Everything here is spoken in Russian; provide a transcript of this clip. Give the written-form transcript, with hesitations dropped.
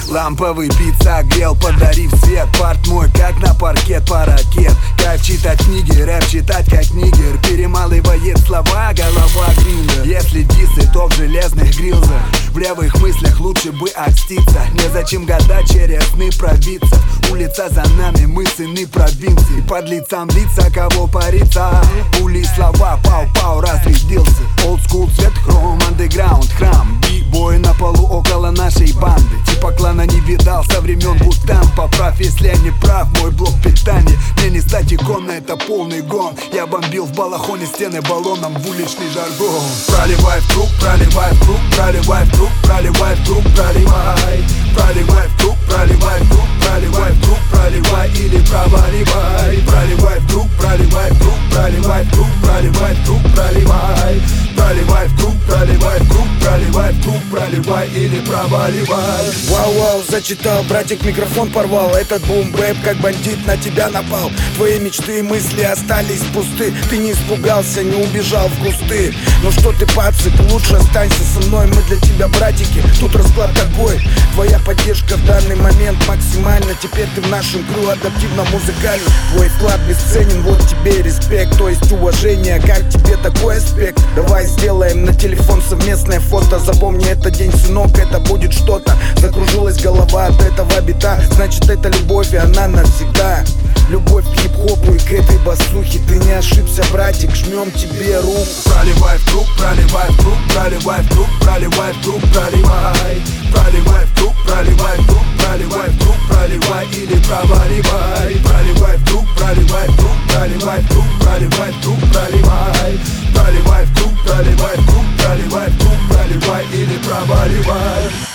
Ламповый бит согрел, подарив свет. Парт мой, как на паркет, паракет. Кайф читать книги, рэп читать как нигер. Перемалывает слова, голова гриндер. Если дисы, то в железных грилзах. В левых мыслях лучше бы отститься. Незачем гадать через сны провидцев. Улица за нами, мы сыны провинции. Под лицам лица, кого париться. Пули слова, пау-пау, разрядился. Old school, цвет хром, андеграунд, храм. Би-бой на полу около нашей банды. Типа клана не видал со времен Бутан. Поправь, если я не прав, мой блок питания. Мне не стать иконой, это полный гон. Я бомбил в балахоне стены баллоном в уличный жаргон. Проливай в круг, проливай в круг, проливай в круг, проливай в круг, проливай. Проливай в круг, проливай в круг, проливай в круг, проливай или проваливай. Проливай в круг, проливай в круг, проливай в круг, проливай в круг, проливай. Проливай в круг, проливай в круг, проливай в круг, проливай или проваливай. Вау-вау, зачитал, братик микрофон порвал. Этот бум-бэп, как бандит, на тебя напал. Твои мечты и мысли остались пусты. Ты не испугался, не убежал в кусты. Ну что ты, пацик, лучше останься со мной. Мы для тебя, братики, тут расклад такой. Твоя поддержка в данный момент максимальна. Теперь ты в нашем крю адаптивно-музыкально. Твой вклад бесценен, вот тебе респект. То есть уважение, как тебе такой аспект? Давай сделаем на телефон совместное фото. Запомни этот день, сынок, это будет что-то. Закружилась голова от этого бита. Значит, это любовь, и она навсегда. Любовь к хип-хопу и к этой басухе. Ты не ошибся, братик, жмем тебе руку. Проливай в круг, проливай в круг, проливай в круг, проливай в круг, проливай. Проливай в круг, проливай в круг, проливай в круг, проливай или проваливай. Проливай в круг, проливай в круг, проливай в круг, проливай в круг, проливай. Проливай в круг, проливай в круг, проливай в круг, проливай или проваливай.